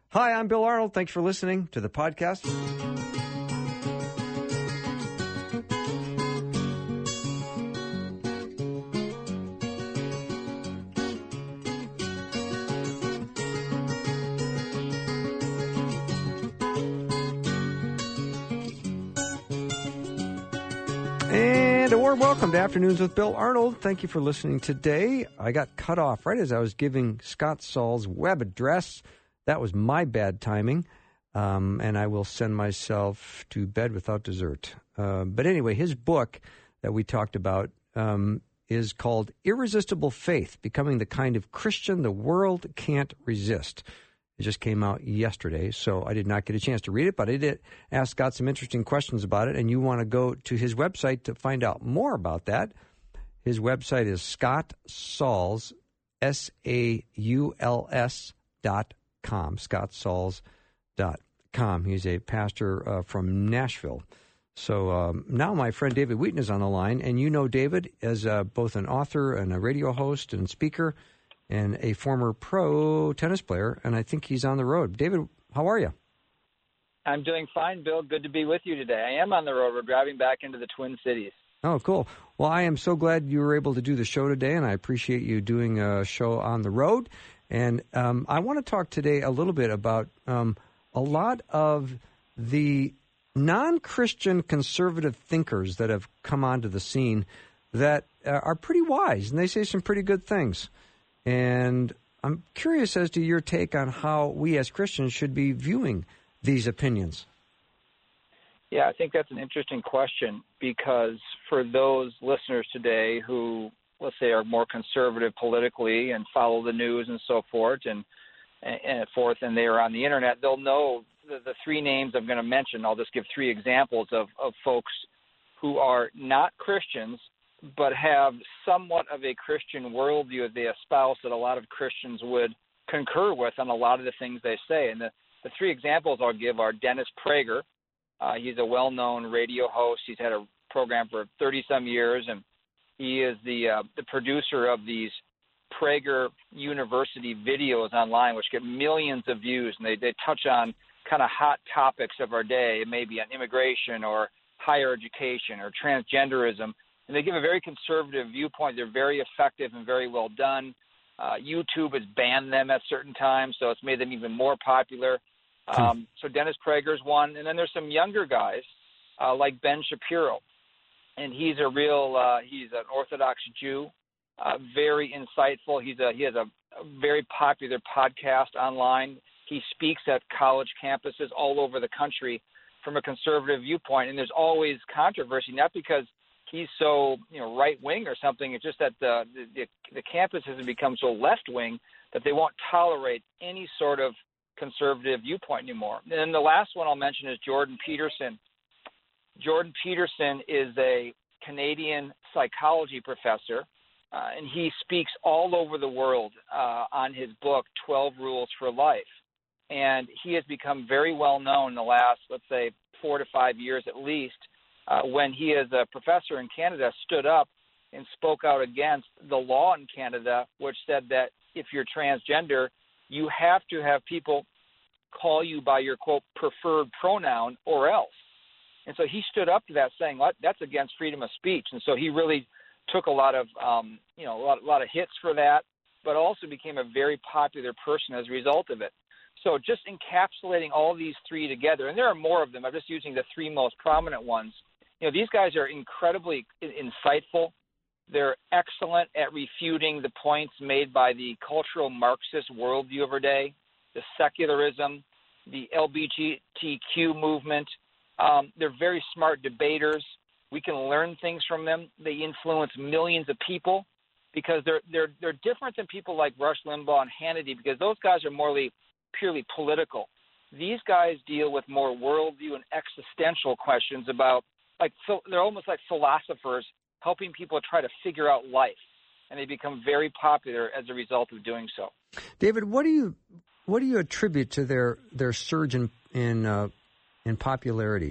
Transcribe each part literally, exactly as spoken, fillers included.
Hi, I'm Bill Arnold. Thanks for listening to the podcast. And a warm welcome to Afternoons with Bill Arnold. Thank you for listening today. I got cut off right as I was giving Scott Saul's web address. That was my bad timing, um, and I will send myself to bed without dessert. Uh, but anyway, his book that we talked about um, is called Irresistible Faith, Becoming the Kind of Christian the World Can't Resist. It just came out yesterday, so I did not get a chance to read it, but I did ask Scott some interesting questions about it, and you want to go to his website to find out more about that. His website is Scott Sauls, S A U L S dot com, scott sauls dot com. He's a pastor uh, from Nashville. So um, now my friend David Wheaton is on the line, and you know David as uh, both an author and a radio host and speaker and a former pro tennis player, and I think he's on the road. David, how are you? I'm doing fine, Bill. Good to be with you today. I am on the road. We're driving back into the Twin Cities. Oh, cool. Well, I am so glad you were able to do the show today, and I appreciate you doing a show on the road. And um, I want to talk today a little bit about um, a lot of the non-Christian conservative thinkers that have come onto the scene that uh, are pretty wise, and they say some pretty good things. And I'm curious as to your take on how we as Christians should be viewing these opinions. Yeah, I think that's an interesting question because for those listeners today who, let's say, are more conservative politically and follow the news and so forth and, and forth, and they are on the internet, they'll know the, the three names I'm going to mention. I'll just give three examples of, of folks who are not Christians but have somewhat of a Christian worldview that they espouse that a lot of Christians would concur with on a lot of the things they say. And the, the three examples I'll give are Dennis Prager. Uh, he's a well-known radio host. He's had a program for thirty-some years, and he is the uh, the producer of these Prager University videos online, which get millions of views, and they, they touch on kind of hot topics of our day. It may be on immigration or higher education or transgenderism. And they give a very conservative viewpoint. They're very effective and very well done. Uh, YouTube has banned them at certain times, so it's made them even more popular. Um, so Dennis Prager's one. And then there's some younger guys uh, like Ben Shapiro. And he's a real uh, – he's an Orthodox Jew, uh, very insightful. He's a, he has a, a very popular podcast online. He speaks at college campuses all over the country from a conservative viewpoint. And there's always controversy, not because – he's so, you know, right-wing or something. It's just that the, the the campus has become so left-wing that they won't tolerate any sort of conservative viewpoint anymore. And then the last one I'll mention is Jordan Peterson. Jordan Peterson is a Canadian psychology professor, uh, and he speaks all over the world uh, on his book, twelve Rules for Life. And he has become very well known in the last, let's say, four to five years at least, Uh, when he, as a professor in Canada, stood up and spoke out against the law in Canada, which said that if you're transgender, you have to have people call you by your, quote, preferred pronoun or else. And so he stood up to that, saying, well, that's against freedom of speech. And so he really took a lot of, um, you know, a lot, a lot of hits for that, but also became a very popular person as a result of it. So just encapsulating all these three together, and there are more of them. I'm just using the three most prominent ones. You know, these guys are incredibly insightful. They're excellent at refuting the points made by the cultural Marxist worldview of our day, the secularism, the L G B T Q movement. Um, they're very smart debaters. We can learn things from them. They influence millions of people because they're they're they're different than people like Rush Limbaugh and Hannity because those guys are morely purely political. These guys deal with more worldview and existential questions about. Like they're almost like philosophers helping people try to figure out life, and they become very popular as a result of doing so. David, what do you what do you attribute to their their surge in in, uh, in popularity?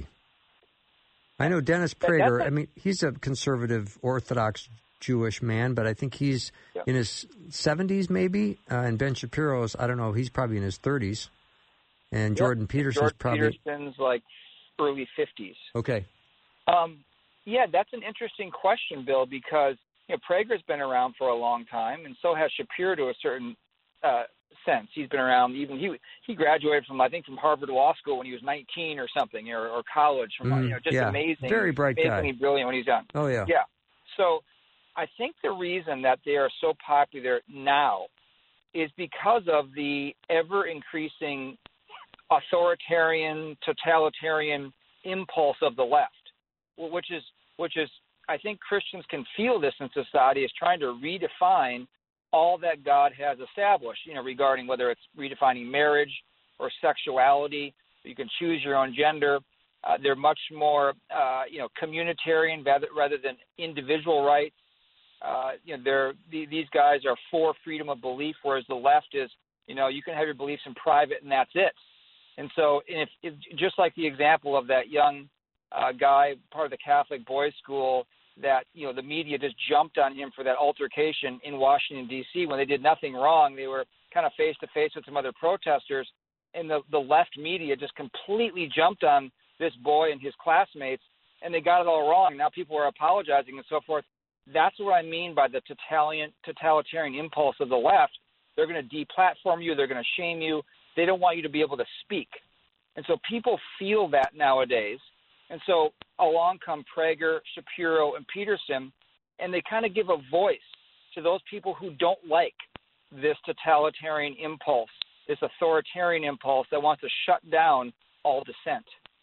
I know Dennis Prager. I mean, he's a conservative Orthodox Jewish man, but I think he's yep. in his seventies maybe, uh, and Ben Shapiro's, I don't know, he's probably in his thirties. And yep. Jordan Peterson's Jordan probably... Peterson's like early fifties. Okay. Um, yeah, that's an interesting question, Bill, because you know Prager's been around for a long time, and so has Shapiro to a certain uh, sense. He's been around. Even he he graduated from I think from Harvard Law School when he was nineteen or something, or, or college. From mm, you know, just yeah. amazing, very bright amazingly guy, brilliant when he's young. Oh yeah, yeah. So I think the reason that they are so popular now is because of the ever increasing authoritarian, totalitarian impulse of the left, which is which is I think Christians can feel this in society is trying to redefine all that God has established, you know, regarding whether it's redefining marriage or sexuality. You can choose your own gender. Uh, they're much more, uh, you know, communitarian rather, rather than individual rights. Uh, you know, they're, these guys are for freedom of belief, whereas the left is, you know, you can have your beliefs in private and that's it. And so if, if just like the example of that young uh, guy, part of the Catholic boys' school, that, you know, the media just jumped on him for that altercation in Washington, D C when they did nothing wrong. They were kind of face-to-face with some other protesters, and the, the left media just completely jumped on this boy and his classmates, and they got it all wrong. Now people are apologizing and so forth. That's what I mean by the totalitarian, totalitarian impulse of the left. They're going to deplatform you. They're going to shame you. They don't want you to be able to speak. And so people feel that nowadays. And so along come Prager, Shapiro, and Peterson, and they kind of give a voice to those people who don't like this totalitarian impulse, this authoritarian impulse that wants to shut down all dissent.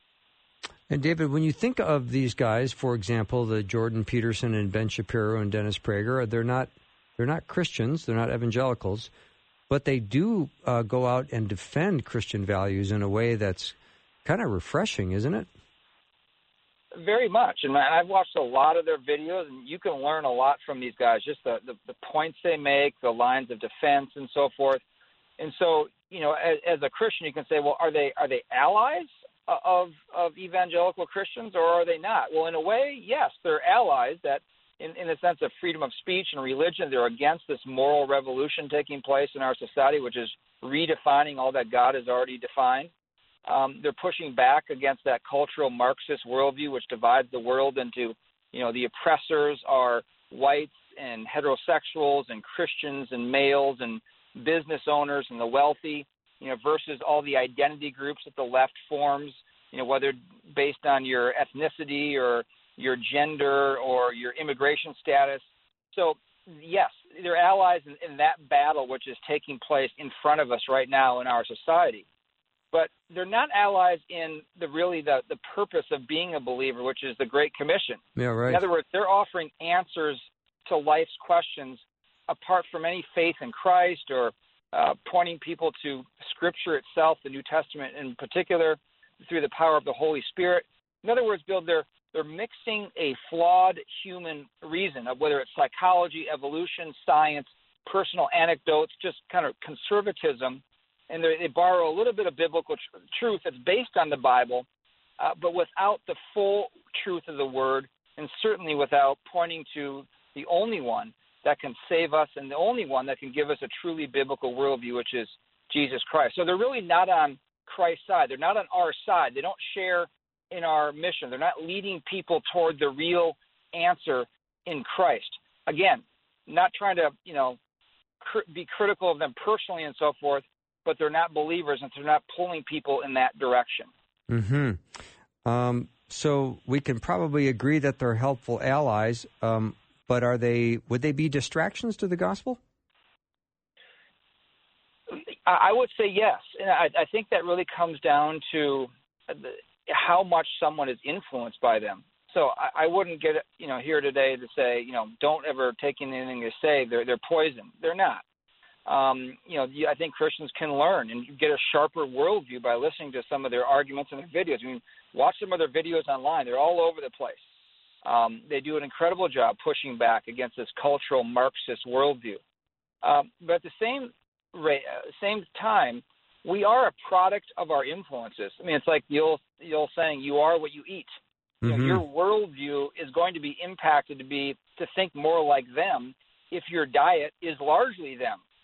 And David, when you think of these guys, for example, the Jordan Peterson and Ben Shapiro and Dennis Prager, they're not they're not Christians, they're not evangelicals, but they do uh, go out and defend Christian values in a way that's kind of refreshing, isn't it? Very much. And I've watched a lot of their videos, and you can learn a lot from these guys, just the, the, the points they make, the lines of defense, and so forth. And so, you know, as, as a Christian, you can say, well, are they are they allies of of evangelical Christians, or are they not? Well, in a way, yes, they're allies that, in, in the sense of freedom of speech and religion, they're against this moral revolution taking place in our society, which is redefining all that God has already defined. Um, they're pushing back against that cultural Marxist worldview, which divides the world into, you know, the oppressors are whites and heterosexuals and Christians and males and business owners and the wealthy, you know, versus all the identity groups that the left forms, you know, whether based on your ethnicity or your gender or your immigration status. So, yes, they're allies in, in that battle, which is taking place in front of us right now in our society. But they're not allies in the really the, the purpose of being a believer, which is the Great Commission. Yeah, right. In other words, they're offering answers to life's questions apart from any faith in Christ or uh, pointing people to Scripture itself, the New Testament in particular, through the power of the Holy Spirit. In other words, Bill, they're, they're mixing a flawed human reason of whether it's psychology, evolution, science, personal anecdotes, just kind of conservatism, and they borrow a little bit of biblical tr- truth that's based on the Bible, uh, but without the full truth of the Word, and certainly without pointing to the only one that can save us and the only one that can give us a truly biblical worldview, which is Jesus Christ. So they're really not on Christ's side. They're not on our side. They don't share in our mission. They're not leading people toward the real answer in Christ. Again, not trying to, you know, cr- be critical of them personally and so forth, but they're not believers, and they're not pulling people in that direction. Mm-hmm. Um, so we can probably agree that they're helpful allies, um, but are they? Would they be distractions to the gospel? I would say yes, and I, I think that really comes down to the, how much someone is influenced by them. So I, I wouldn't get you know here today to say you know don't ever take anything they say. They're they're poison. They're not. Um, you know, I think Christians can learn and get a sharper worldview by listening to some of their arguments and their videos. I mean, watch some of their videos online. They're all over the place. Um, they do an incredible job pushing back against this cultural Marxist worldview. Um, but at the same rate, uh, same time, we are a product of our influences. I mean, it's like the old, the old saying, you are what you eat. Mm-hmm. You know, your worldview is going to be impacted to be to think more like them if your diet is largely them.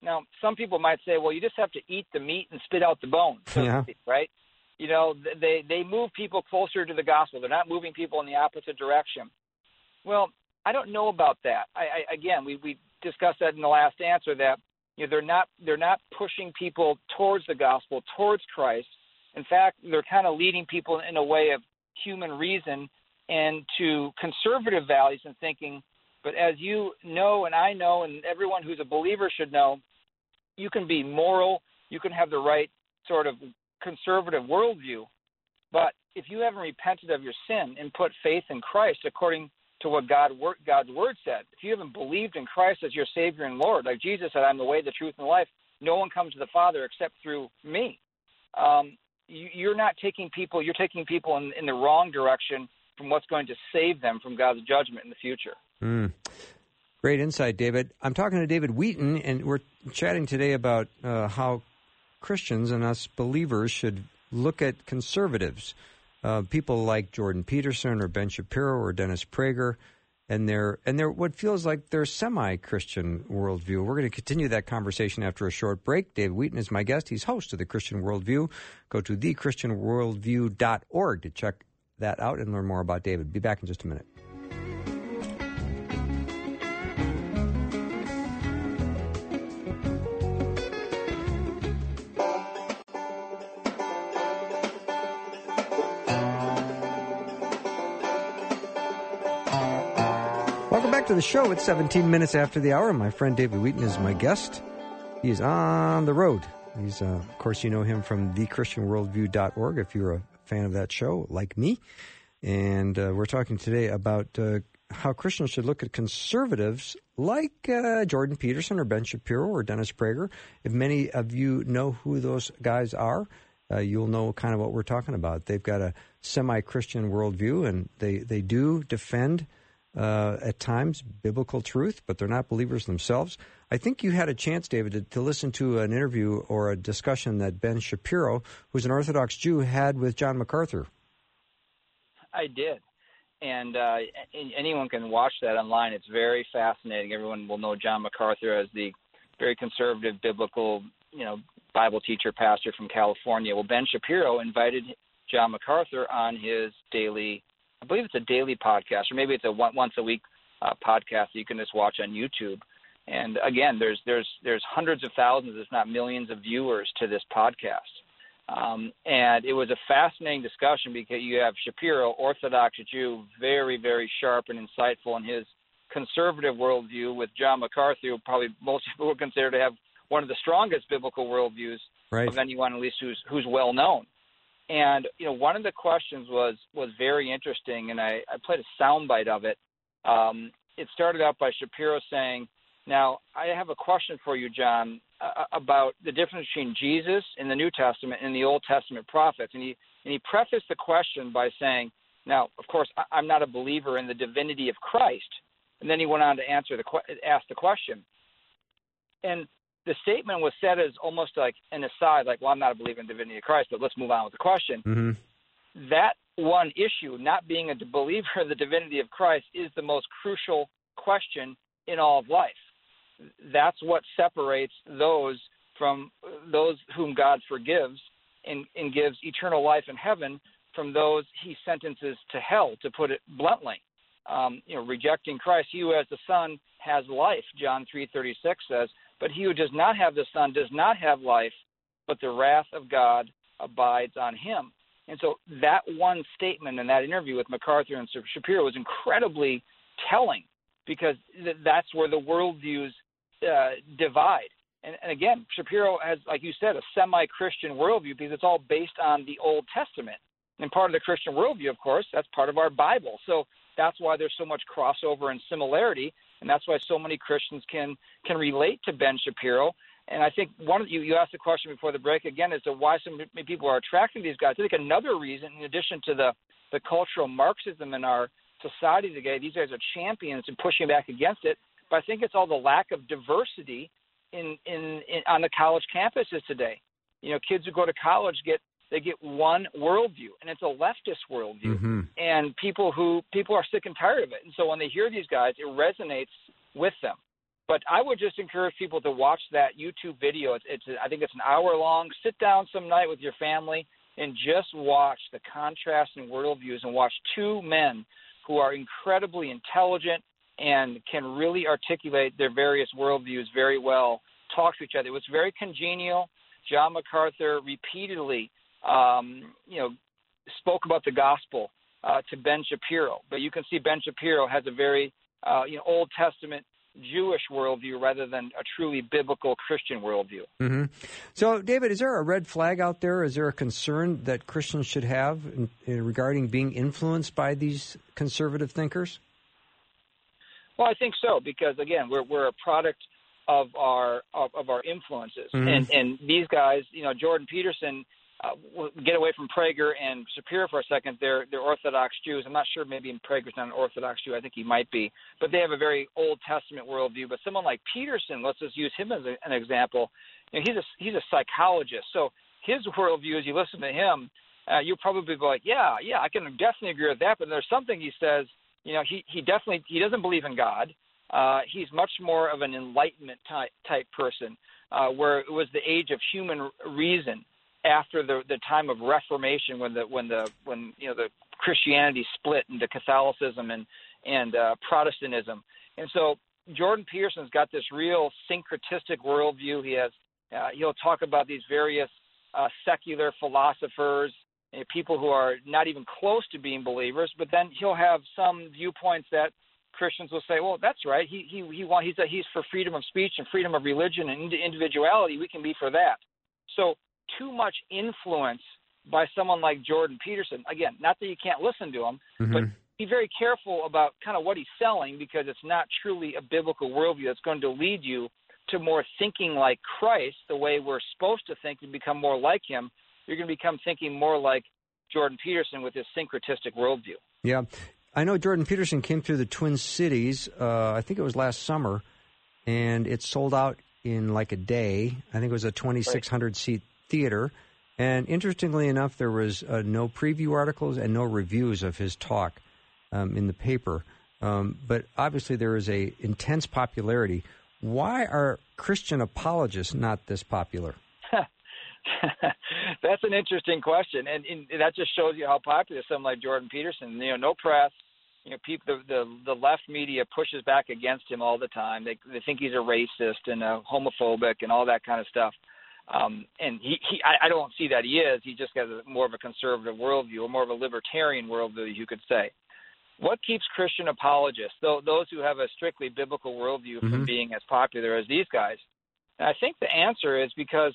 Now, some people might say, well, you just have to eat the meat and spit out the bones, so Yeah. to speak, right? You know, they, they move people closer to the gospel. They're not moving people in the opposite direction. Well, I don't know about that. I, I again, we, we discussed that in the last answer that you know, they're not they're not pushing people towards the gospel, towards Christ. In fact, they're kind of leading people in a way of human reason and to conservative values and thinking. But as you know and I know and everyone who's a believer should know, you can be moral, you can have the right sort of conservative worldview, but if you haven't repented of your sin and put faith in Christ according to what God God's word said, if you haven't believed in Christ as your Savior and Lord, like Jesus said, I'm the way, the truth, and the life, no one comes to the Father except through me. Um, you, you're not taking people, you're taking people in, in the wrong direction from what's going to save them from God's judgment in the future. Mm. Great insight, David. I'm talking to David Wheaton, and we're chatting today about uh, how Christians and us believers should look at conservatives, uh, people like Jordan Peterson or Ben Shapiro or Dennis Prager, and their and their what feels like their semi-Christian worldview. We're going to continue that conversation after a short break. David Wheaton is my guest. He's host of The Christian Worldview. Go to the christian worldview dot org to check that out and learn more about David. Be back in just a minute. Welcome back to the show. It's seventeen minutes after the hour. My friend David Wheaton is my guest. He is on the road. He's, uh, of course, you know him from the christian worldview dot org if you're a fan of that show, like me. And uh, we're talking today about uh, how Christians should look at conservatives like uh, Jordan Peterson or Ben Shapiro or Dennis Prager. If many of you know who those guys are, uh, you'll know kind of what we're talking about. They've got a semi-Christian worldview, and they, they do defend Uh, at times, biblical truth, but they're not believers themselves. I think you had a chance, David, to, to listen to an interview or a discussion that Ben Shapiro, who's an Orthodox Jew, had with John MacArthur. I did. And uh, anyone can watch that online. It's very fascinating. Everyone will know John MacArthur as the very conservative, biblical, you know, Bible teacher, pastor from California. Well, Ben Shapiro invited John MacArthur on his daily I believe it's a daily podcast, or maybe it's a one, once a week uh, podcast that you can just watch on YouTube. And again, there's there's there's hundreds of thousands, if not millions, of viewers to this podcast. Um, and it was a fascinating discussion because you have Shapiro, Orthodox Jew, very very sharp and insightful in his conservative worldview, with John MacArthur, who probably most people would consider to have one of the strongest biblical worldviews right. of anyone, at least who's who's well known. And, you know, one of the questions was, was very interesting, and I, I played a soundbite of it. Um, it started out by Shapiro saying, now, I have a question for you, John, uh, about the difference between Jesus in the New Testament and the Old Testament prophets. And he, and he prefaced the question by saying, now, of course, I, I'm not a believer in the divinity of Christ. And then he went on to answer the ask the question. And the statement was said as almost like an aside, like, well, I'm not a believer in the divinity of Christ, but let's move on with the question. Mm-hmm. That one issue, not being a believer in the divinity of Christ, is the most crucial question in all of life. That's what separates those from those whom God forgives and, and gives eternal life in heaven from those he sentences to hell, to put it bluntly. Um, you know, rejecting Christ, he who has the Son has life, John three thirty-six says, but he who does not have the Son does not have life, but the wrath of God abides on him. And so that one statement in that interview with MacArthur and Shapiro was incredibly telling, because th- that's where the worldviews uh, divide. And, and again, Shapiro has, like you said, a semi-Christian worldview because it's all based on the Old Testament. And part of the Christian worldview, of course, that's part of our Bible. So that's why there's so much crossover and similarity, and that's why so many Christians can can relate to Ben Shapiro. And I think one of you, you asked a question before the break again as to why so many people are attracted to these guys. I think another reason, in addition to the, the cultural Marxism in our society today, these guys are champions and pushing back against it, but I think it's all the lack of diversity in, in, in on the college campuses today. You know, kids who go to college get They get one worldview, and it's a leftist worldview. Mm-hmm. And people who people are sick and tired of it. And so when they hear these guys, it resonates with them. But I would just encourage people to watch that YouTube video. It's, it's I think it's an hour long. Sit down some night with your family and just watch the contrast in worldviews and watch two men who are incredibly intelligent and can really articulate their various worldviews very well, talk to each other. It was very congenial. John MacArthur repeatedly, um, you know, spoke about the gospel uh, to Ben Shapiro. But you can see Ben Shapiro has a very, uh, you know, Old Testament Jewish worldview rather than a truly biblical Christian worldview. Mm-hmm. So, David, is there a red flag out there? Is there a concern that Christians should have in, in regarding being influenced by these conservative thinkers? Well, I think so, because again, we're we're a product of our of, of our influences, mm-hmm. and and these guys, you know, Jordan Peterson. Uh, get away from Prager and Shapiro for a second. They're they're Orthodox Jews. I'm not sure. Maybe Prager's not an Orthodox Jew. I think he might be. But they have a very Old Testament worldview. But someone like Peterson, let's just use him as a, an example. You know, he's a he's a psychologist. So his worldview, as you listen to him, uh, you'll probably be like, yeah, yeah, I can definitely agree with that. But there's something he says. You know, he he definitely he doesn't believe in God. Uh, he's much more of an Enlightenment type type person, uh, where it was the age of human reason. After the the time of Reformation, when the when the when you know the Christianity split into Catholicism and and uh, Protestantism, and so Jordan Peterson's got this real syncretistic worldview. He has uh, he'll talk about these various uh, secular philosophers, uh, people who are not even close to being believers, but then he'll have some viewpoints that Christians will say, well, that's right. He he he want he's a, he's for freedom of speech and freedom of religion and individuality. We can be for that. So. Too much influence by someone like Jordan Peterson. Again, not that you can't listen to him, mm-hmm. but be very careful about kind of what he's selling, because it's not truly a biblical worldview that's going to lead you to more thinking like Christ, the way we're supposed to think, and become more like him. You're going to become thinking more like Jordan Peterson with his syncretistic worldview. Yeah. I know Jordan Peterson came through the Twin Cities, uh, I think it was last summer, and it sold out in like a day. I think it was a twenty-six hundred seat theater, and interestingly enough, there was uh, no preview articles and no reviews of his talk um, in the paper. Um, but obviously, there is a intense popularity. Why are Christian apologists not this popular? That's an interesting question, and, and that just shows you how popular someone like Jordan Peterson. You know, no press. You know, people, the, the the left media pushes back against him all the time. They they think he's a racist and a homophobic and all that kind of stuff. Um, and he, he I, I don't see that he is. He just has a, more of a conservative worldview, or more of a libertarian worldview, you could say. What keeps Christian apologists, though, those who have a strictly biblical worldview, mm-hmm. from being as popular as these guys? And I think the answer is because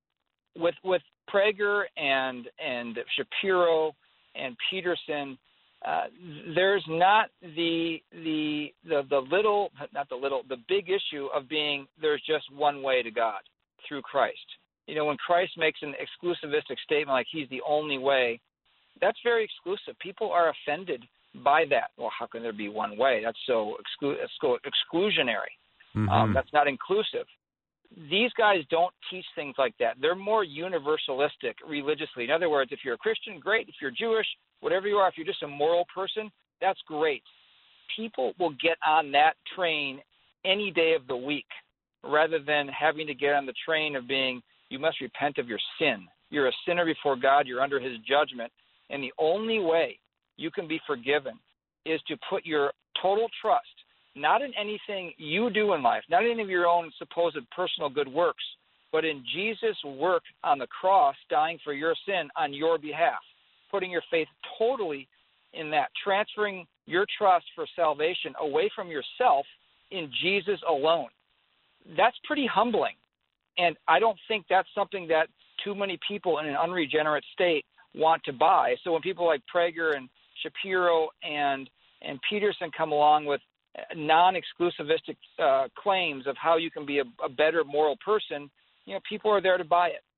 with with Prager and and Shapiro and Peterson, uh, there's not the the the the little not the little the big issue of being there's just one way to God through Christ. You know, when Christ makes an exclusivistic statement like he's the only way, that's very exclusive. People are offended by that. Well, how can there be one way? That's so exclu- exclusionary. Mm-hmm. Um, that's not inclusive. These guys don't teach things like that. They're more universalistic religiously. In other words, if you're a Christian, great. If you're Jewish, whatever you are, if you're just a moral person, that's great. People will get on that train any day of the week, rather than having to get on the train of being, you must repent of your sin. You're a sinner before God. You're under his judgment. And the only way you can be forgiven is to put your total trust, not in anything you do in life, not in any of your own supposed personal good works, but in Jesus' work on the cross, dying for your sin on your behalf, putting your faith totally in that, transferring your trust for salvation away from yourself in Jesus alone. That's pretty humbling. And I don't think that's something that too many people in an unregenerate state want to buy. So when people like Prager and Shapiro and and Peterson come along with non-exclusivistic uh, claims of how you can be a, a better moral person, you know, people are there to buy it.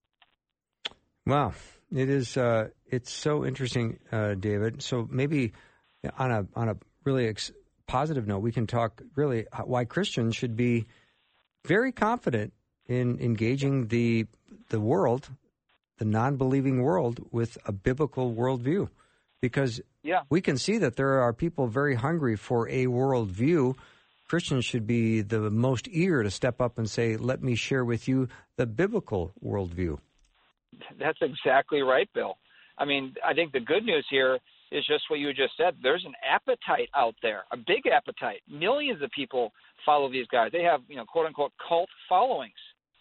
Wow. It is, uh, it's so interesting, uh, David. So maybe on a on a really ex- positive note, we can talk really why Christians should be very confident in engaging the the world, the non-believing world, with a biblical worldview. Because yeah. we can see that there are people very hungry for a worldview. Christians should be the most eager to step up and say, let me share with you the biblical worldview. That's exactly right, Bill. I mean, I think the good news here is just what you just said. There's an appetite out there, a big appetite. Millions of people follow these guys. They have, you know, quote-unquote cult followings.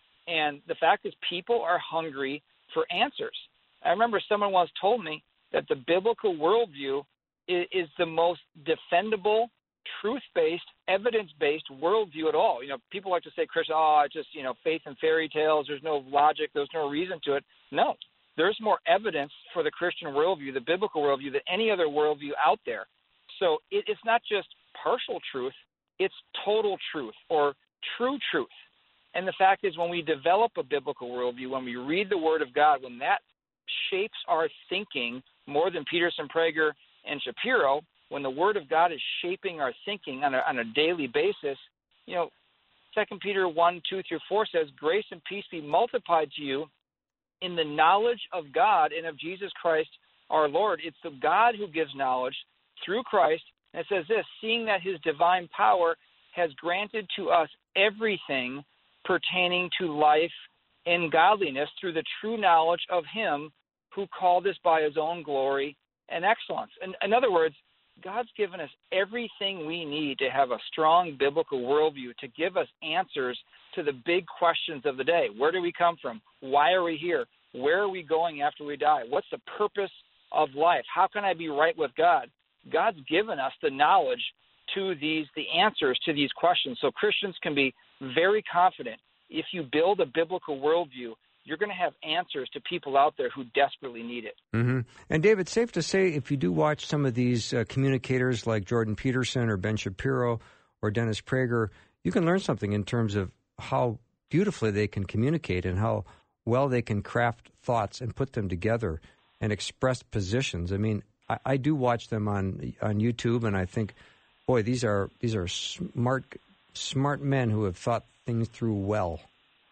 And the fact is people are hungry for answers. I remember someone once told me that the biblical worldview is, is the most defendable, truth-based, evidence-based worldview at all. You know, people like to say, Christian, oh, it's just, you know, faith and fairy tales. There's no logic. There's no reason to it. No, there's more evidence for the Christian worldview, the biblical worldview, than any other worldview out there. So it, it's not just partial truth. It's total truth or true truth. And the fact is, when we develop a biblical worldview, when we read the Word of God, when that shapes our thinking more than Peterson, Prager, and Shapiro, when the Word of God is shaping our thinking on a, on a daily basis, you know, Second Peter one, two through four says, grace and peace be multiplied to you in the knowledge of God and of Jesus Christ our Lord. It's the God who gives knowledge through Christ. And it says this, seeing that his divine power has granted to us everything pertaining to life and godliness through the true knowledge of him who called us by his own glory and excellence. In, in other words, God's given us everything we need to have a strong biblical worldview, to give us answers to the big questions of the day. Where do we come from? Why are we here? Where are we going after we die? What's the purpose of life? How can I be right with God? God's given us the knowledge to these, the answers to these questions. So Christians can be very confident. If you build a biblical worldview, you're going to have answers to people out there who desperately need it. Mm-hmm. And, David, safe to say, if you do watch some of these uh, communicators like Jordan Peterson or Ben Shapiro or Dennis Prager, you can learn something in terms of how beautifully they can communicate and how well they can craft thoughts and put them together and express positions. I mean, I, I do watch them on on YouTube, and I think, boy, these are these are smart smart men who have thought things through well.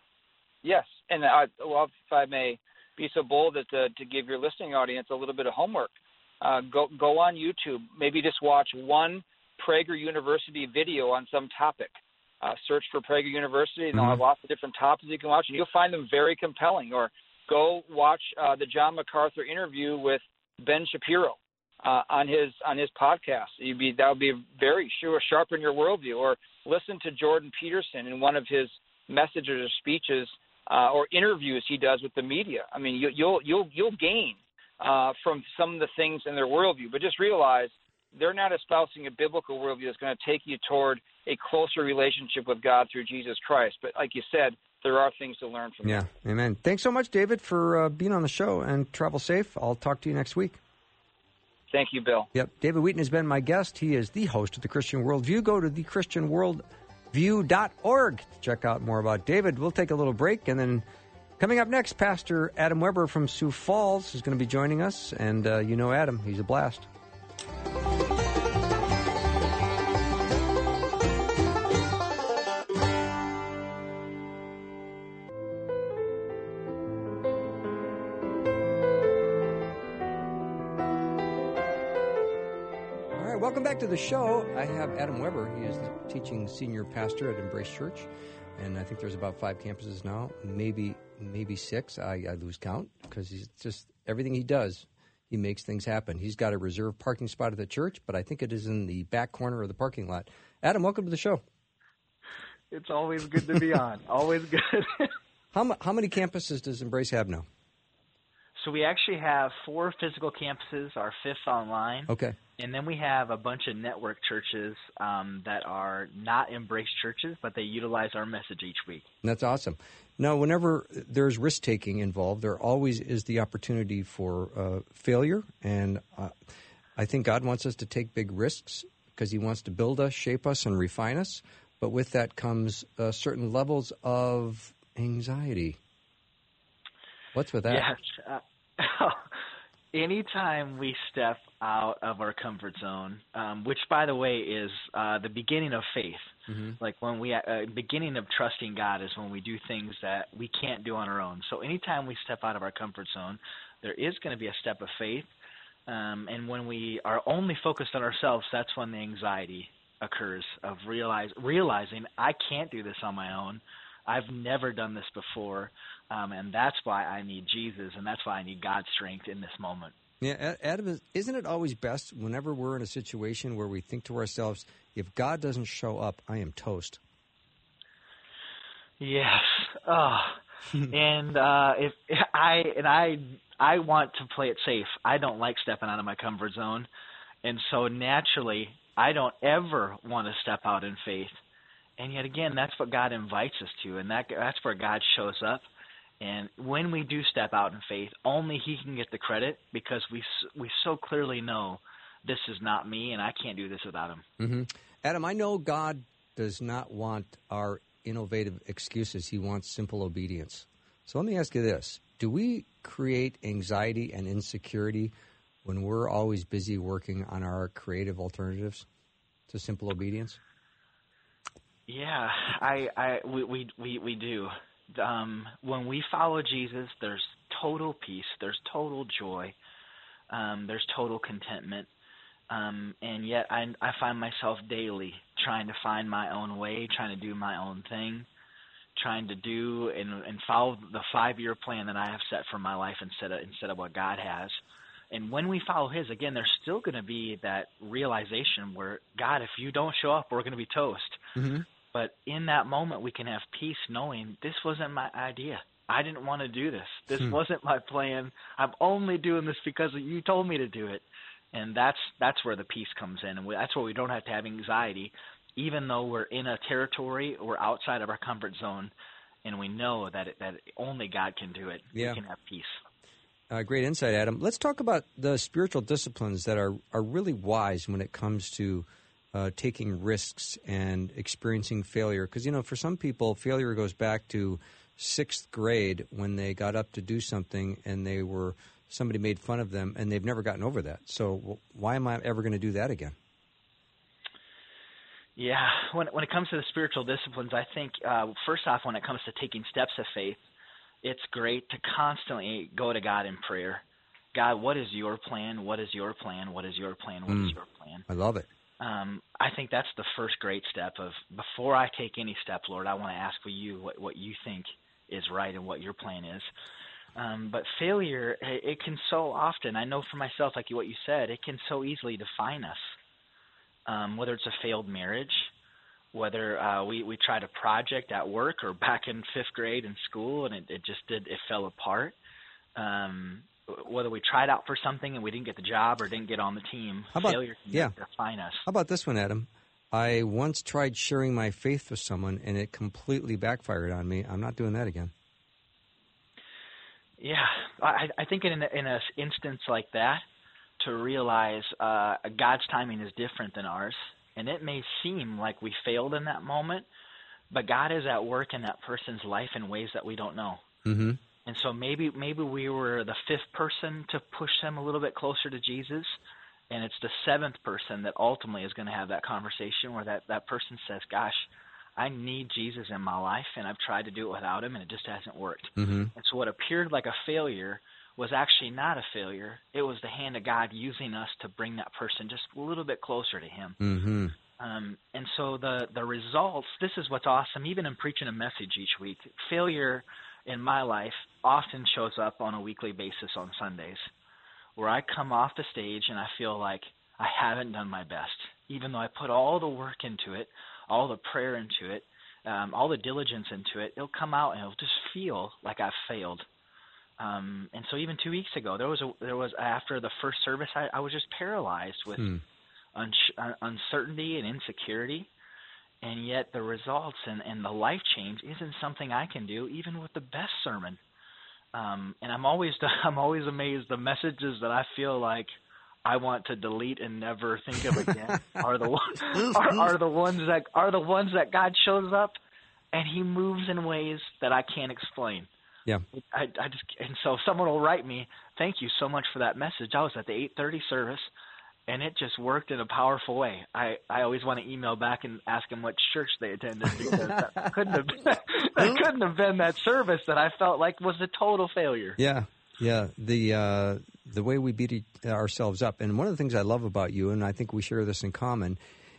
Yes, and I, well, if I may be so bold as to, to give your listening audience a little bit of homework, uh, go go on YouTube. Maybe just watch one Prager University video on some topic. Uh, search for Prager University, and they'll Mm-hmm. have lots of different topics you can watch, and you'll find them very compelling. Or go watch uh, the John MacArthur interview with Ben Shapiro uh, on his on his podcast. You'd be that would be very sure sharpen your worldview. Or listen to Jordan Peterson in one of his messages or speeches uh, or interviews he does with the media. I mean, you, you'll you'll you'll gain uh, from some of the things in their worldview, but just realize they're not espousing a biblical worldview that's going to take you toward a closer relationship with God through Jesus Christ. But like you said, there are things to learn from Yeah, them. amen. Thanks so much, David, for uh, being on the show, and travel safe. I'll talk to you next week. Thank you, Bill. Yep, David Wheaton has been my guest. He is the host of The Christian Worldview. Go to the christian worldview dot org to check out more about David. We'll take a little break, and then coming up next, Pastor Adam Weber from Sioux Falls is going to be joining us. And uh, you know Adam, he's a blast. Welcome back to the show. I have Adam Weber. He is the teaching senior pastor at Embrace Church, and I think there's about five campuses now, maybe maybe six. I, I lose count because he's just everything he does, he makes things happen. He's got a reserved parking spot at the church, but I think it is in the back corner of the parking lot. Adam, welcome to the show. It's always good to be on. Always good. how how many campuses does Embrace have now? So we actually have four physical campuses, our fifth online. Okay. And then we have a bunch of network churches um, that are not Embrace churches, but they utilize our message each week. That's awesome. Now, whenever there's risk-taking involved, there always is the opportunity for uh, failure. And uh, I think God wants us to take big risks because he wants to build us, shape us, and refine us. But with that comes uh, certain levels of anxiety. What's with that? Yes. Uh, anytime we step out of our comfort zone, um, which, by the way, is uh, the beginning of faith. Mm-hmm. Like when we, uh, beginning of trusting God is when we do things that we can't do on our own. So anytime we step out of our comfort zone, there is going to be a step of faith. Um, and when we are only focused on ourselves, that's when the anxiety occurs of realize realizing I can't do this on my own. I've never done this before, um, and that's why I need Jesus, and that's why I need God's strength in this moment. Yeah, Adam, isn't it always best whenever we're in a situation where we think to ourselves, if God doesn't show up, I am toast? Yes. Oh. and uh, if I and I I want to play it safe. I don't like stepping out of my comfort zone, and so naturally, I don't ever want to step out in faith. And yet again, that's what God invites us to, and that that's where God shows up. And when we do step out in faith, only He can get the credit, because we we so clearly know this is not me, and I can't do this without Him. Mm-hmm. Adam, I know God does not want our innovative excuses. He wants simple obedience. So let me ask you this. Do we create anxiety and insecurity when we're always busy working on our creative alternatives to simple obedience? Yeah, I, I, we, we, we, we do. Um, when we follow Jesus, there's total peace, there's total joy, um, there's total contentment. Um, and yet I, I find myself daily trying to find my own way, trying to do my own thing, trying to do and, and follow the five-year plan that I have set for my life instead of instead of what God has. And when we follow His, again, there's still going to be that realization where, God, if you don't show up, we're going to be toast. Mm-hmm. But in that moment, we can have peace knowing this wasn't my idea. I didn't want to do this. This hmm. wasn't my plan. I'm only doing this because you told me to do it. And that's that's where the peace comes in, and we, that's where we don't have to have anxiety, even though we're in a territory, we're outside of our comfort zone, and we know that it, that only God can do it. Yeah. We can have peace. Uh, great insight, Adam. Let's talk about the spiritual disciplines that are, are really wise when it comes to uh, taking risks and experiencing failure. Because, you know, for some people, failure goes back to sixth grade when they got up to do something and they were – somebody made fun of them, and they've never gotten over that. So why am I ever going to do that again? Yeah, when when it comes to the spiritual disciplines, I think, uh, first off, when it comes to taking steps of faith, it's great to constantly go to God in prayer. God, what is your plan? What is your plan? What is your plan? What mm, is your plan? I love it. Um, I think that's the first great step of, before I take any step, Lord, I want to ask for you what, what you think is right and what your plan is. Um, but failure, it, it can so often, I know for myself, like what you said, it can so easily define us. Um, whether it's a failed marriage, whether uh, we, we tried a project at work or back in fifth grade in school and it, it just did, it fell apart. Um, whether we tried out for something and we didn't get the job or didn't get on the team, How about, failure can yeah. define us. How about this one, Adam? I once tried sharing my faith with someone and it completely backfired on me. I'm not doing that again. Yeah, I, I think in an in a instance like that, to realize uh, God's timing is different than ours, and it may seem like we failed in that moment, but God is at work in that person's life in ways that we don't know. Mm-hmm. And so maybe maybe we were the fifth person to push them a little bit closer to Jesus, and it's the seventh person that ultimately is going to have that conversation where that, that person says, gosh, I need Jesus in my life, and I've tried to do it without him, and it just hasn't worked. Mm-hmm. And so what appeared like a failure was actually not a failure. It was the hand of God using us to bring that person just a little bit closer to him. Mm-hmm. Um, and so the, the results, this is what's awesome, even in preaching a message each week, failure in my life often shows up on a weekly basis on Sundays, where I come off the stage and I feel like I haven't done my best, even though I put all the work into it, all the prayer into it, um, all the diligence into it. It'll come out and it'll just feel like I've failed. Um, and so even two weeks ago, there was a, there was after the first service, I, I was just paralyzed with hmm. un- uncertainty and insecurity, and yet the results and, and the life change isn't something I can do, even with the best sermon. Um, and I'm always I'm always amazed the messages that I feel like I want to delete and never think of again are the ones are, are the ones that are the ones that God shows up and he moves in ways that I can't explain. Yeah. I, I just and so someone will write me, thank you so much for that message. I was at the eight thirty service and it just worked in a powerful way. I, I always want to email back and ask them what church they attended because that couldn't have been, that couldn't have been that service that I felt like was a total failure. Yeah. Yeah, the uh, the way we beat ourselves up. And one of the things I love about you, and I think we share this in common,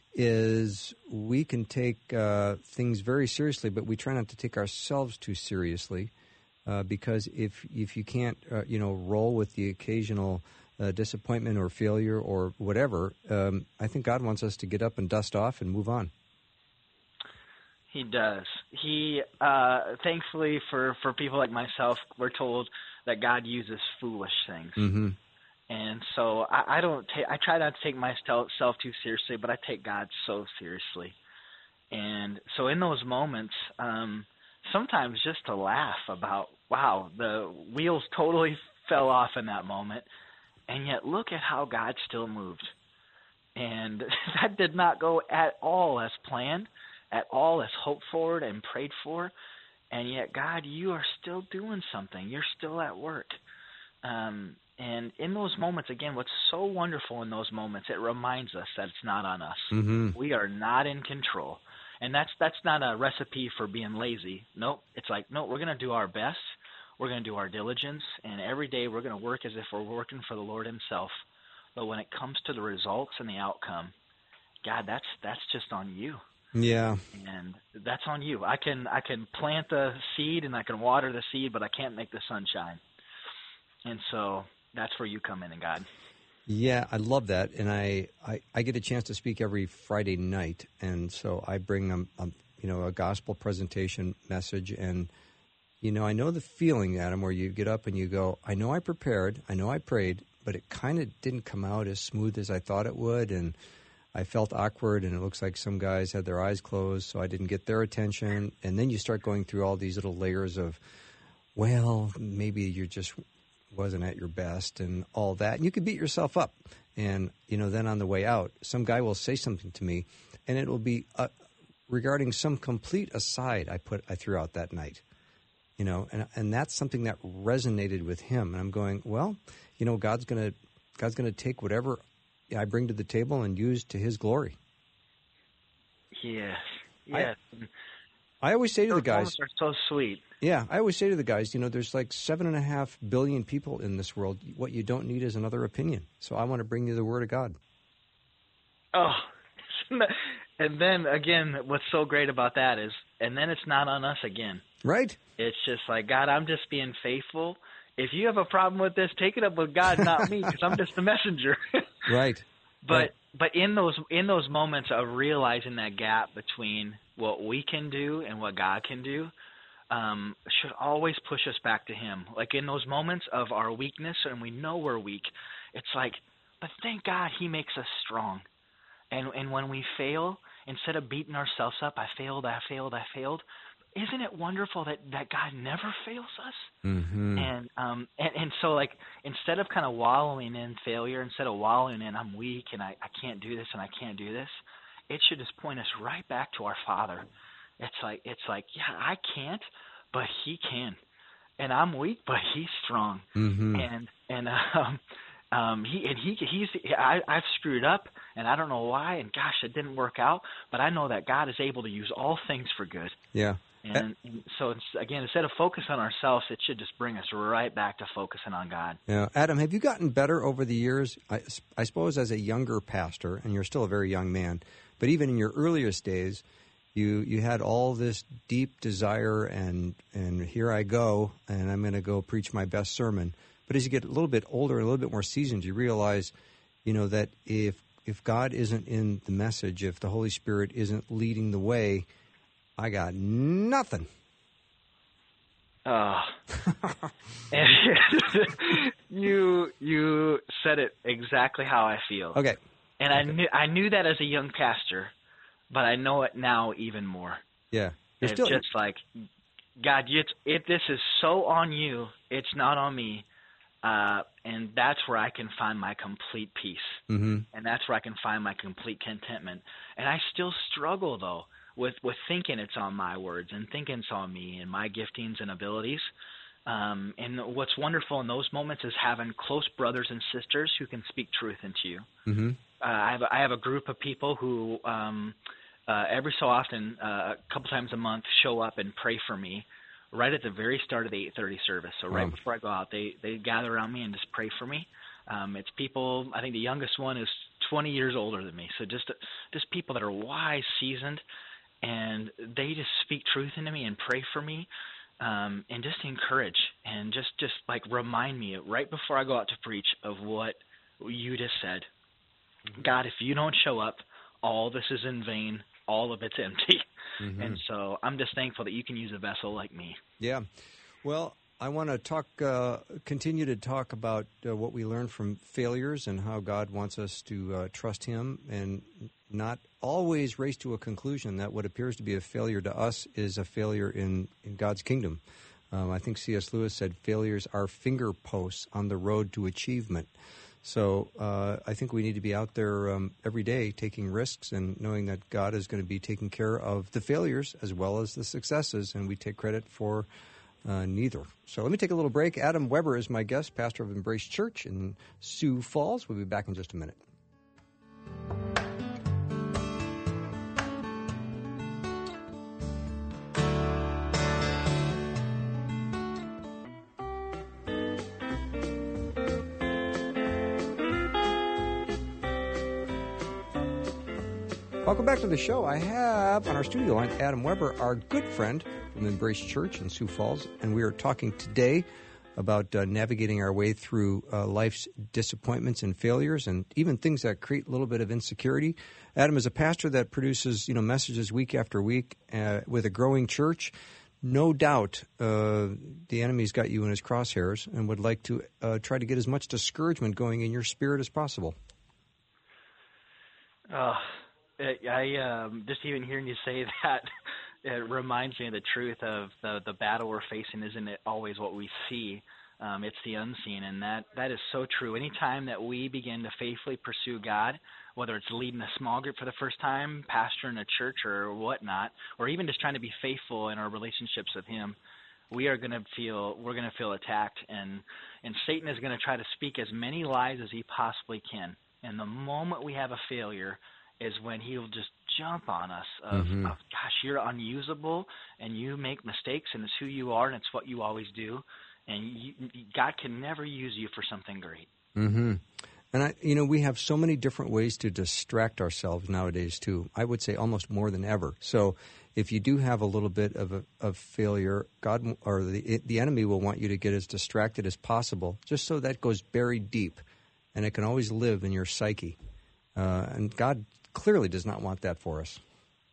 is we can take uh, things very seriously, but we try not to take ourselves too seriously uh, because if if you can't, uh, you know, roll with the occasional uh, disappointment or failure or whatever, um, I think God wants us to get up and dust off and move on. He does. He, uh, thankfully for, for people like myself, we're told that God uses foolish things. Mm-hmm. And so I, I don't take, I try not to take myself too seriously, but I take God so seriously. And so in those moments, um, sometimes just to laugh about, wow, the wheels totally fell off in that moment. And yet look at how God still moved. And that did not go at all as planned, at all as hoped for and prayed for. And yet, God, you are still doing something. You're still at work. Um, and in those moments, again, what's so wonderful in those moments, it reminds us that it's not on us. Mm-hmm. We are not in control. And that's that's not a recipe for being lazy. Nope. It's like, no, we're going to do our best. We're going to do our diligence. And every day we're going to work as if we're working for the Lord himself. But when it comes to the results and the outcome, God, that's that's just on you. Yeah. And that's on you. I can I can plant the seed and I can water the seed, but I can't make the sun shine. And so that's where you come in, and God. Yeah, I love that. And I, I, I get a chance to speak every Friday night. And so I bring a, a, you know, a gospel presentation message. And, you know, I know the feeling, Adam, where you get up and you go, I know I prepared, I know I prayed, but it kind of didn't come out as smooth as I thought it would. And I felt awkward, and it looks like some guys had their eyes closed, so I didn't get their attention. And then you start going through all these little layers of, well, maybe you just wasn't at your best and all that. And you could beat yourself up. And, you know, then on the way out, some guy will say something to me, and it will be uh, regarding some complete aside I put I threw out that night. You know, and and that's something that resonated with him. And I'm going, well, you know, God's gonna God's gonna take whatever I bring to the table and use to his glory. Yeah. Yeah. I, I always say to the guys, are so sweet. Yeah, I always say to the guys, you know, there's like seven and a half billion people in this world. What you don't need is another opinion. So I want to bring you the word of God. Oh, and then again, what's so great about that is, and then it's not on us again. Right. It's just like, God, I'm just being faithful. If you have a problem with this, take it up with God, not me, because I'm just the messenger. Right. But right. but in those in those moments of realizing that gap between what we can do and what God can do, um, should always push us back to him. Like in those moments of our weakness, and we know we're weak, it's like, but thank God he makes us strong. And and when we fail, instead of beating ourselves up, I failed, I failed, I failed. Isn't it wonderful that, that God never fails us? Mm-hmm. And um and, and so like instead of kind of wallowing in failure, instead of wallowing in I'm weak and I, I can't do this and I can't do this, it should just point us right back to our Father. It's like it's like yeah, I can't, but he can, and I'm weak, but he's strong. Mm-hmm. And and um. Um, he and he he's I, I've screwed up, and I don't know why. And gosh, it didn't work out. But I know that God is able to use all things for good. Yeah. And, and so it's, again, instead of focusing on ourselves, it should just bring us right back to focusing on God. Yeah. Adam, have you gotten better over the years? I, I suppose as a younger pastor, and you're still a very young man, but even in your earliest days, you you had all this deep desire, and and here I go, and I'm going to go preach my best sermon. But as you get a little bit older, a little bit more seasoned, you realize, you know, that if if God isn't in the message, if the Holy Spirit isn't leading the way, I got nothing. Oh. you you said it exactly how I feel. Okay. And okay. I knew I knew that as a young pastor, but I know it now even more. Yeah. You're it's still... just like, God, it's, it, this is so on you. It's not on me. Uh, and that's where I can find my complete peace. Mm-hmm. And that's where I can find my complete contentment. And I still struggle, though, with, with thinking it's on my words and thinking it's on me and my giftings and abilities. Um, and what's wonderful in those moments is having close brothers and sisters who can speak truth into you. Mm-hmm. Uh, I have a, I have a group of people who um, uh, every so often, uh, a couple times a month, show up and pray for me right at the very start of the eight thirty service. So right wow. before I go out, they, they gather around me and just pray for me. Um, it's people, I think the youngest one is twenty years older than me. So just just people that are wise, seasoned, and they just speak truth into me and pray for me, um, and just encourage and just, just like remind me right before I go out to preach of what you just said. Mm-hmm. God, if you don't show up, all this is in vain. All of it's empty. Mm-hmm. And so I'm just thankful that you can use a vessel like me. Yeah. Well, I want to talk, uh, continue to talk about uh, what we learned from failures and how God wants us to uh, trust Him and not always race to a conclusion that what appears to be a failure to us is a failure in, in God's kingdom. Um, I think C S Lewis said failures are finger posts on the road to achievement. So uh, I think we need to be out there um, every day taking risks and knowing that God is going to be taking care of the failures as well as the successes, and we take credit for Uh, neither. So let me take a little break. Adam Weber is my guest, pastor of Embrace Church in Sioux Falls. We'll be back in just a minute. Welcome back to the show. I have on our studio line Adam Weber, our good friend from Embrace Church in Sioux Falls, and we are talking today about uh, navigating our way through uh, life's disappointments and failures, and even things that create a little bit of insecurity. Adam is a pastor that produces, you know, messages week after week uh, with a growing church. No doubt, uh, the enemy's got you in his crosshairs and would like to uh, try to get as much discouragement going in your spirit as possible. Uh, I um, just even hearing you say that. It reminds me of the truth of the the battle we're facing isn't it always what we see. Um, it's the unseen, and that, that is so true. Anytime that we begin to faithfully pursue God, whether it's leading a small group for the first time, pastoring a church or whatnot, or even just trying to be faithful in our relationships with Him, we are going to feel we're going to feel attacked, and and Satan is going to try to speak as many lies as he possibly can. And the moment we have a failure is when he'll just jump on us of, mm-hmm. of, gosh, you're unusable, and you make mistakes, and it's who you are, and it's what you always do, and you, God can never use you for something great. Mm-hmm. And, I, you know, we have so many different ways to distract ourselves nowadays, too. I would say almost more than ever. So if you do have a little bit of a, of failure, God or the, the enemy will want you to get as distracted as possible, just so that goes buried deep, and it can always live in your psyche. Uh, and God clearly does not want that for us.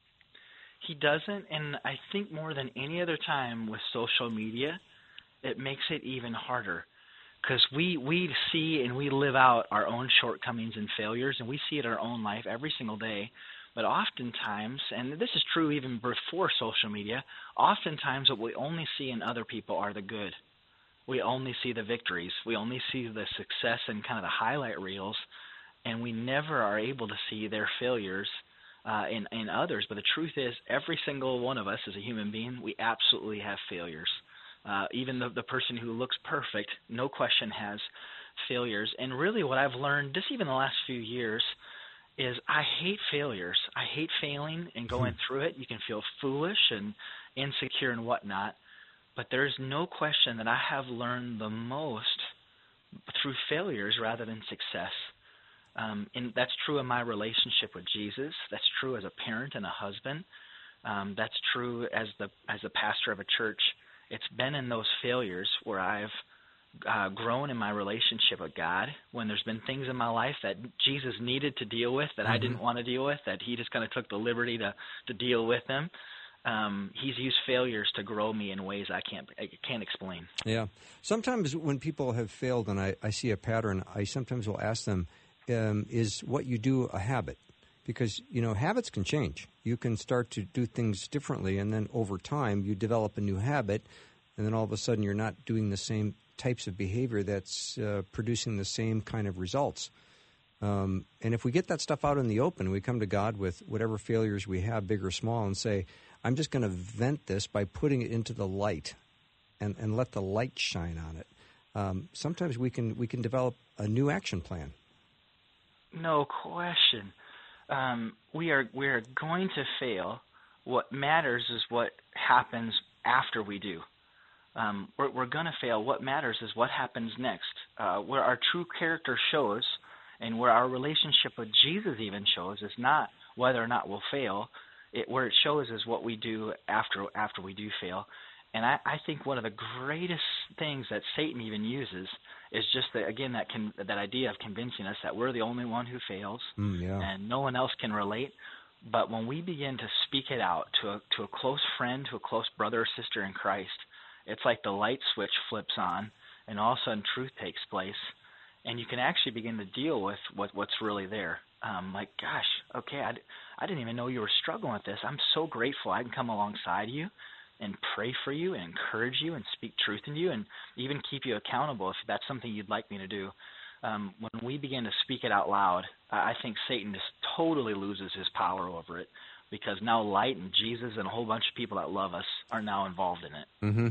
He doesn't, and I think more than any other time with social media, it makes it even harder because we, we see and we live out our own shortcomings and failures, and we see it in our own life every single day. But oftentimes, and this is true even before social media, oftentimes what we only see in other people are the good. We only see the victories. We only see the success and kind of the highlight reels, and we never are able to see their failures uh, in, in others. But the truth is, every single one of us as a human being, we absolutely have failures. Uh, even the, the person who looks perfect, no question, has failures. And really what I've learned, just even the last few years, is I hate failures. I hate failing and going through it. You can feel foolish and insecure and whatnot. But there's no question that I have learned the most through failures rather than success. Um, and that's true in my relationship with Jesus. That's true as a parent and a husband. Um, that's true as the as a pastor of a church. It's been in those failures where I've uh, grown in my relationship with God, when there's been things in my life that Jesus needed to deal with that mm-hmm. I didn't want to deal with, that He just kind of took the liberty to, to deal with them. Um, he's used failures to grow me in ways I can't I can't explain. Yeah. Sometimes when people have failed and I, I see a pattern, I sometimes will ask them, Um, is what you do a habit? Because, you know, habits can change. You can start to do things differently, and then over time you develop a new habit, and then all of a sudden you're not doing the same types of behavior that's uh, producing the same kind of results. Um, and if we get that stuff out in the open, we come to God with whatever failures we have, big or small, and say, I'm just going to vent this by putting it into the light and, and let the light shine on it. Um, sometimes we can we can develop a new action plan. No question. Um, we are we are going to fail. What matters is what happens after we do. Um, we're we're going to fail. What matters is what happens next. Uh, where our true character shows And where our relationship with Jesus even shows is not whether or not we'll fail. It, where it shows is what we do after after we do fail. And I, I think one of the greatest things that Satan even uses is just, the, again, that can, that idea of convincing us that we're the only one who fails mm, yeah. and no one else can relate. But when we begin to speak it out to a, to a close friend, to a close brother or sister in Christ, it's like the light switch flips on, and all of a sudden truth takes place, and you can actually begin to deal with what, what's really there. Um, like, gosh, okay, I, I didn't even know you were struggling with this. I'm so grateful I can come alongside you and pray for you and encourage you and speak truth into you and even keep you accountable if that's something you'd like me to do. Um, when we begin to speak it out loud, I think Satan just totally loses his power over it, because now light and Jesus and a whole bunch of people that love us are now involved in it. Mm-hmm.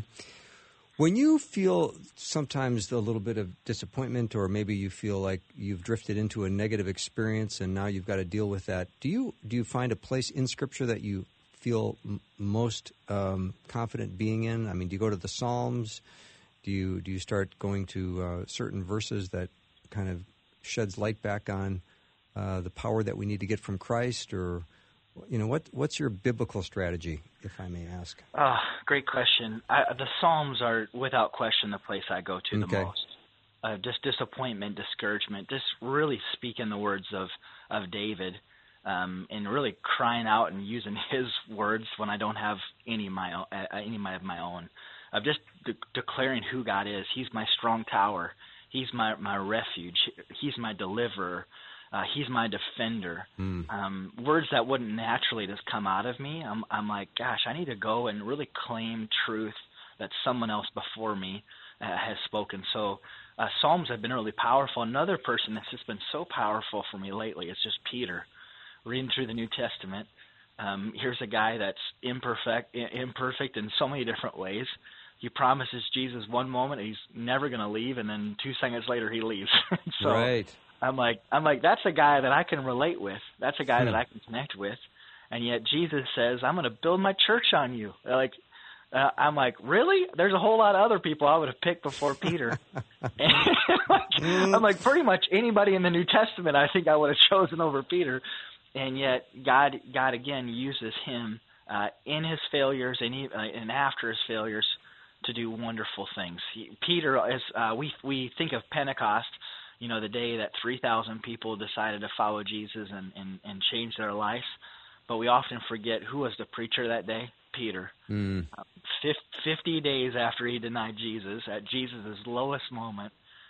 When you feel sometimes a little bit of disappointment, or maybe you feel like you've drifted into a negative experience and now you've got to deal with that, do you do you find a place in Scripture that you feel m- most um, confident being in? I mean, do you go to the Psalms? Do you do you start going to uh, certain verses that kind of sheds light back on uh, the power that we need to get from Christ, or you know, what what's your biblical strategy, if I may ask? Uh, great question. I, the Psalms are, without question, the place I go to okay. the most. Uh, just disappointment, discouragement, just really speaking the words of, of David, um, and really crying out and using his words when I don't have any of my own, uh, any of my own. Of just de- declaring who God is. He's my strong tower. He's my, my refuge. He's my deliverer. Uh, he's my defender. Mm. Um, words that wouldn't naturally just come out of me. I'm, I'm like, gosh, I need to go and really claim truth that someone else before me uh, has spoken. So uh, Psalms have been really powerful. Another person that's just been so powerful for me lately is just Peter. Reading through the New Testament, um, here's a guy that's imperfect, imperfect in so many different ways. He promises Jesus one moment he's never going to leave, and then two seconds later he leaves. so right. I'm like, I'm like, that's a guy that I can relate with. That's a guy hmm. that I can connect with. And yet Jesus says, I'm going to build my church on you. Like, uh, I'm like, really? There's a whole lot of other people I would have picked before Peter. and like, I'm like, pretty much anybody in the New Testament I think I would have chosen over Peter. And yet God, God again uses him uh, in his failures and, he, uh, and after his failures to do wonderful things. He, Peter, is uh, we we think of Pentecost, you know, the day that three thousand people decided to follow Jesus and, and, and change their lives. But we often forget who was the preacher that day? Peter. Mm. Uh, fifty days after he denied Jesus, at Jesus' lowest moment,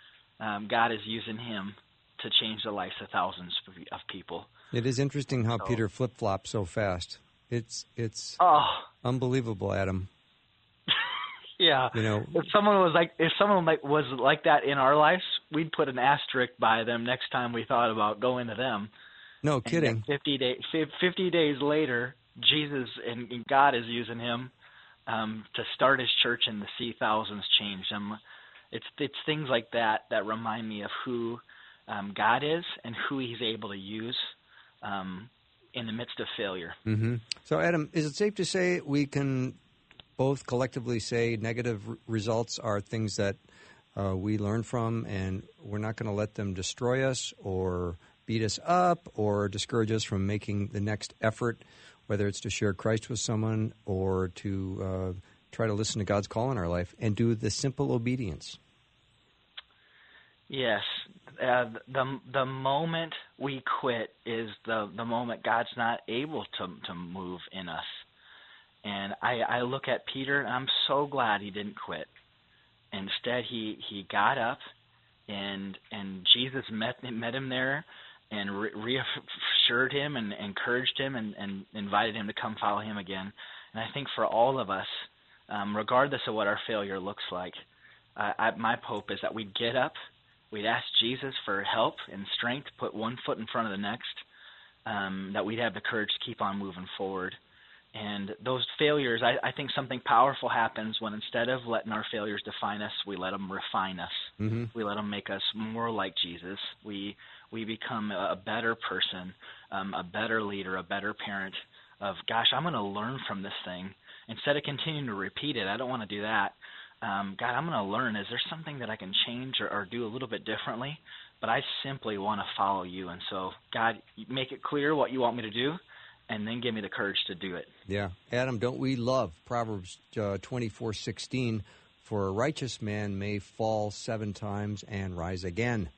um, God is using him to change the lives of thousands of people. It is interesting how so, Peter flip-flops so fast. It's it's oh. unbelievable, Adam. Yeah, you know, if someone was like if someone like was like that in our lives, we'd put an asterisk by them next time we thought about going to them. No kidding. Fifty days, fifty days later, Jesus and God is using him um, to start his church and to see thousands changed. Um, it's it's things like that that remind me of who um, God is and who He's able to use um, in the midst of failure. Mm-hmm. So, Adam, is it safe to say we can both collectively say negative r- results are things that uh, we learn from, and we're not going to let them destroy us or beat us up or discourage us from making the next effort, whether it's to share Christ with someone or to uh, try to listen to God's call in our life and do the simple obedience? Yes. Uh, the the moment we quit is the, the moment God's not able to to move in us. And I, I look at Peter, and I'm so glad he didn't quit. Instead, he, he got up, and and Jesus met met him there, and re- reassured him and encouraged him, and, and invited him to come follow him again. And I think for all of us, um, regardless of what our failure looks like, uh, I, my hope is that we'd get up, we'd ask Jesus for help and strength, put one foot in front of the next, um, that we'd have the courage to keep on moving forward. And those failures, I, I think something powerful happens when instead of letting our failures define us, we let them refine us. Mm-hmm. We let them make us more like Jesus. We we become a better person, um, a better leader, a better parent of, gosh, I'm going to learn from this thing. Instead of continuing to repeat it, I don't want to do that. Um, God, I'm going to learn. Is there something that I can change or, or do a little bit differently but I simply want to follow you. And so, God, make it clear what you want me to do, and then give me the courage to do it. Yeah. Adam, don't we love Proverbs uh, twenty-four sixteen? For a righteous man may fall seven times and rise again.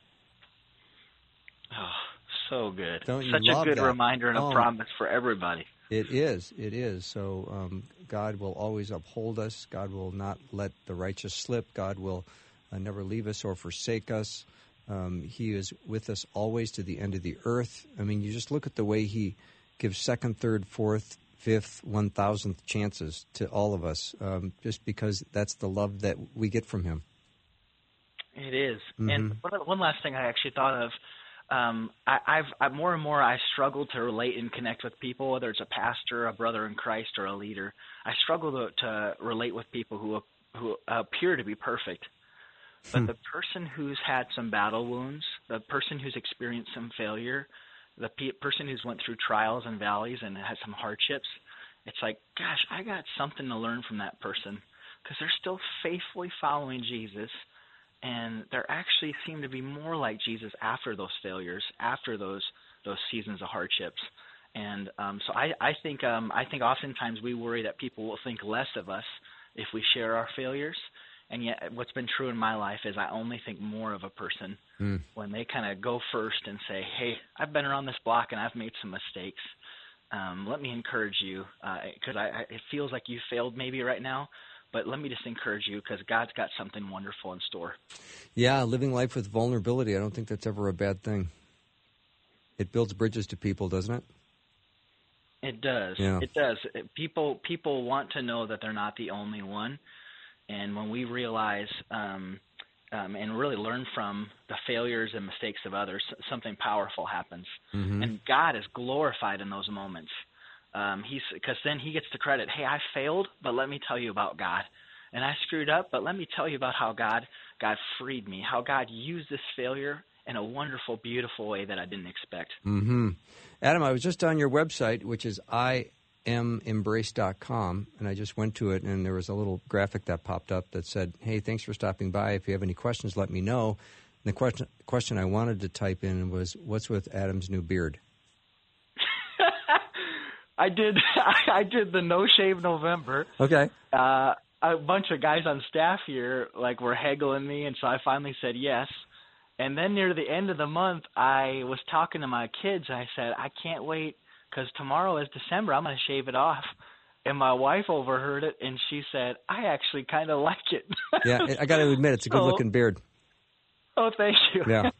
Oh, so good. Don't you Such love a good that? reminder and a Oh, promise for everybody. It is. It is. So um, God will always uphold us. God will not let the righteous slip. God will uh, never leave us or forsake us. Um, he is with us always to the end of the earth. I mean, you just look at the way he gives second, third, fourth, fifth, one thousandth chances to all of us, um, just because that's the love that we get from him. It is. Mm-hmm. And one, one last thing I actually thought of, um, I, I've I, more and more I struggle to relate and connect with people, whether it's a pastor, a brother in Christ, or a leader. I struggle to, to relate with people who who appear to be perfect. But hmm. the person who's had some battle wounds, the person who's experienced some failure, the pe- person who's went through trials and valleys and has some hardships, it's like, gosh, I got something to learn from that person, because they're still faithfully following Jesus, and they actually seem to be more like Jesus after those failures, after those those seasons of hardships. And um, so I, I think um, I think oftentimes we worry that people will think less of us if we share our failures. And yet what's been true in my life is I only think more of a person mm. when they kind of go first and say, hey, I've been around this block and I've made some mistakes. Um, let me encourage you, because uh, I, I, it feels like you failed maybe right now, but let me just encourage you, because God's got something wonderful in store. Yeah, living life with vulnerability, I don't think that's ever a bad thing. It builds bridges to people, doesn't it? It does. Yeah. It does. People, people want to know that they're not the only one. And when we realize um, um, and really learn from the failures and mistakes of others, something powerful happens. Mm-hmm. And God is glorified in those moments. Um, he's because then he gets the credit. Hey, I failed, but let me tell you about God. And I screwed up, but let me tell you about how God God freed me, how God used this failure in a wonderful, beautiful way that I didn't expect. Mm-hmm. Adam, I was just on your website, which is I am embrace dot com, and I just went to it, and there was a little graphic that popped up that said, hey, thanks for stopping by. If you have any questions, let me know. And the question question I wanted to type in was, what's with Adam's new beard? I did I did the No Shave November. Okay. Uh, a bunch of guys on staff here like were haggling me, and so I finally said yes. And then near the end of the month, I was talking to my kids, and I said, I can't wait, because tomorrow is December. I'm going to shave it off. And my wife overheard it, and she said, I actually kind of like it. Yeah, I got to admit, it's a good-looking beard. Oh, thank you. Yeah.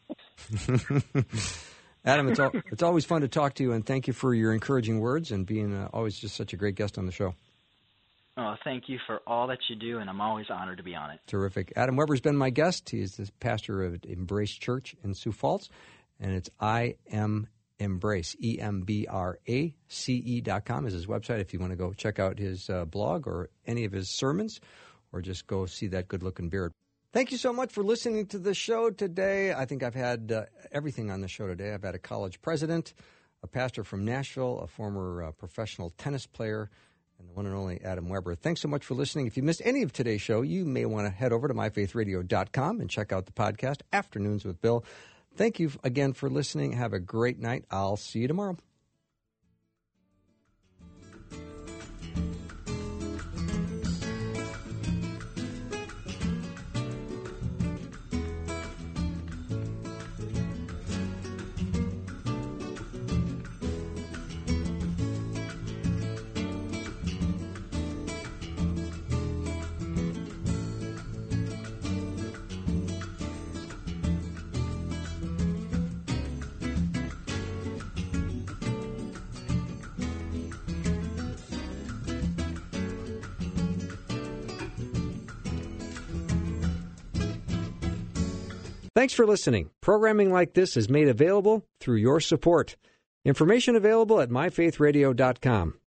Adam, it's, all, it's always fun to talk to you, and thank you for your encouraging words and being uh, always just such a great guest on the show. Oh, thank you for all that you do, and I'm always honored to be on it. Terrific. Adam Weber's been my guest. He is the pastor of Embrace Church in Sioux Falls, and it's I Am Embrace, E M B R A C E dot com is his website if you want to go check out his uh, blog or any of his sermons, or just go see that good-looking beard. Thank you so much for listening to the show today. I think I've had uh, everything on the show today. I've had a college president, a pastor from Nashville, a former uh, professional tennis player, and the one and only Adam Weber. Thanks so much for listening. If you missed any of today's show, you may want to head over to my faith radio dot com and check out the podcast, Afternoons with Bill. Thank you again for listening. Have a great night. I'll see you tomorrow. Thanks for listening. Programming like this is made available through your support. Information available at my faith radio dot com.